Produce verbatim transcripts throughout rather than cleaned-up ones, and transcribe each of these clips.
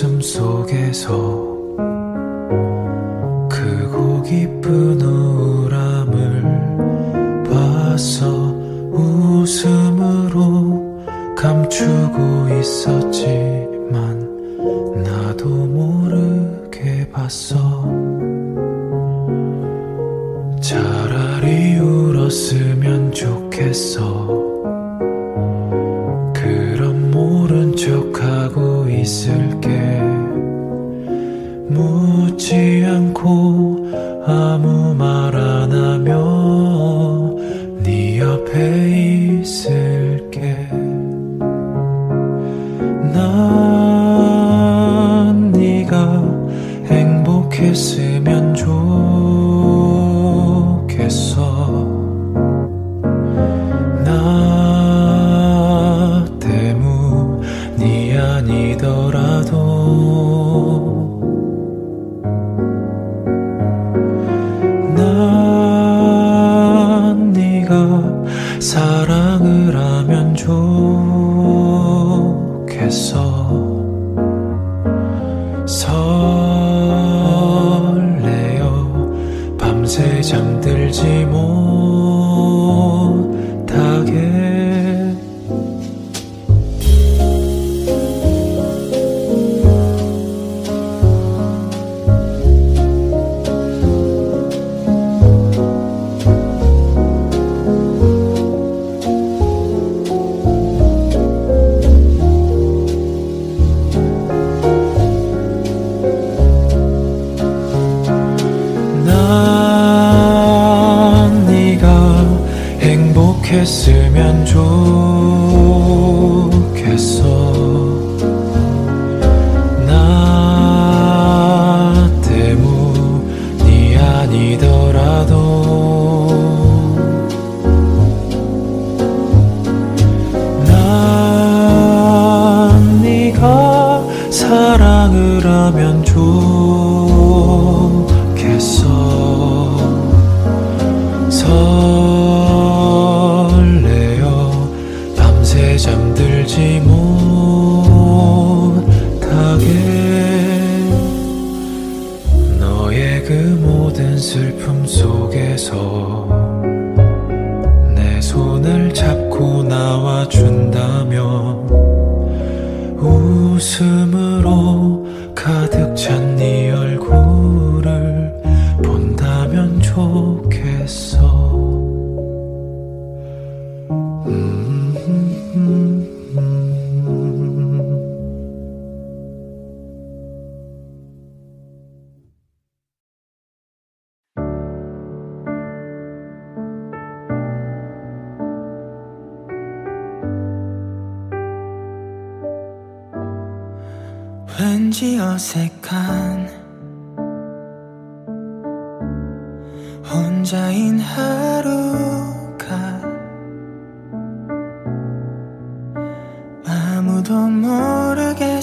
웃음 속에서 크고 깊은 우울함을 봤어. 웃음으로 감추고 있었지만 나도 모르게 봤어. 차라리 울었으면 좋겠어. 그럼 모른 척하고 있을게. 묻지 않고 아무 말 안 하며 네 옆에 있을게. 난 네가 행복했으면 좋겠어. 나 때문이 아니더라도 난 네가 사랑을 하면 좋겠어. 설레어 밤새 잠들지 못하게. 난 네가 행복했으면 좋겠어. 나 때문이 아니더라도 난 네가 사랑을 하면 좋겠어. 설레어 밤새 잠들지 못하게. 너의 그 모든 슬픔 속에서 내 손을 잡고 나와준다면 웃음으로 가득 찬 네 얼굴을 본다면 좋겠어. 음, 음, 음, 왠지 어색한 혼자인 하루가 아무도 모르게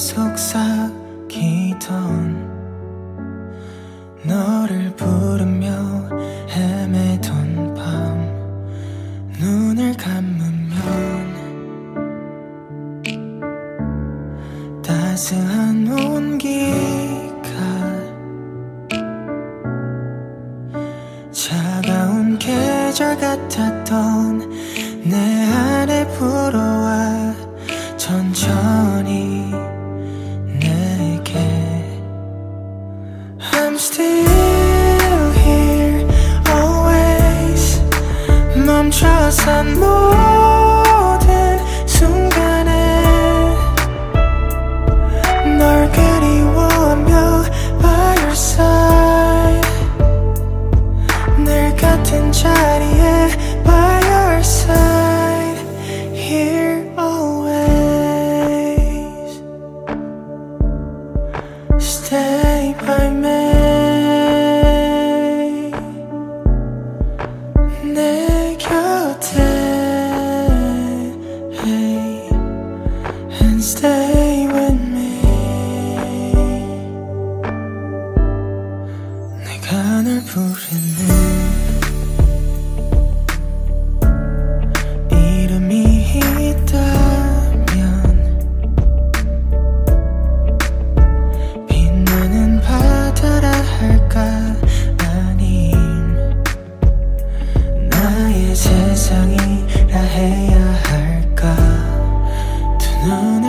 속삭이던 너를 부르며 헤매던 밤. 눈을 감으면 따스한 온기가 차가운 계절 같았던 내 안에 불어와 천천히 내게. I'm still here always. 멈춰선 모든 순간에 널 그리워하며 by your side. 늘 같은 자리에 by your 해야 할까 두 눈을